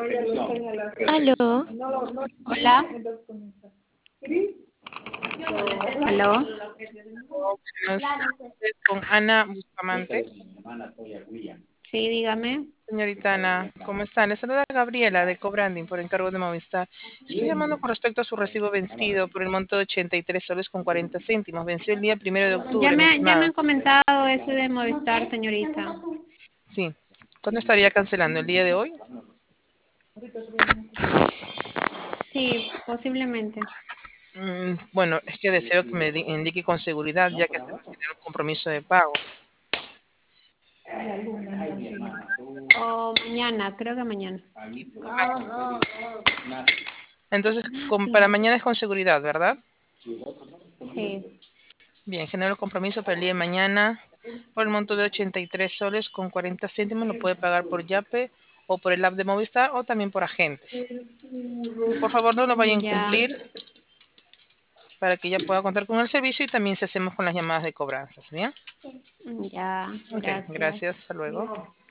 Aló, Hola. Aló. buenas tardes con Ana Bustamante. Sí, dígame. Señorita Ana, ¿cómo está? Le saluda Gabriela de Cobranding por encargo de Movistar. Estoy llamando con respecto a su recibo vencido por el monto de 83 soles con 40 céntimos. Venció el día 1 de octubre, mi Ya me estimada. han comentado eso de Movistar, señorita. Sí. ¿Cuándo estaría cancelando? ¿El día de hoy? Sí, posiblemente. Bueno, es que deseo que me indique con seguridad, ya que se va a tener un compromiso de pago. O mañana, creo que mañana. Entonces, para mañana es con seguridad, ¿verdad? Sí. Bien, genero el compromiso para el día de mañana por el monto de 83 soles con 40 céntimos. Lo puede pagar por Yape o por el app de Movistar o también por agentes. Por favor, no lo vaya a Ya, incumplir para que ya pueda contar con el servicio y también se hacemos con las llamadas de cobranzas. ¿Bien? ya, Ok, gracias. gracias. Hasta luego.